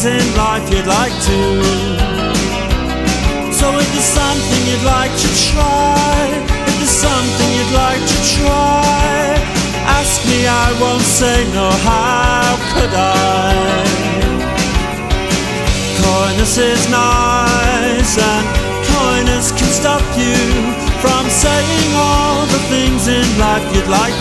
in life you'd like to. So if there's something you'd like to try, if there's something you'd like to try, ask me, I won't say no, how could I? Coyness is nice, and coyness can stop you from saying all the things in life you'd like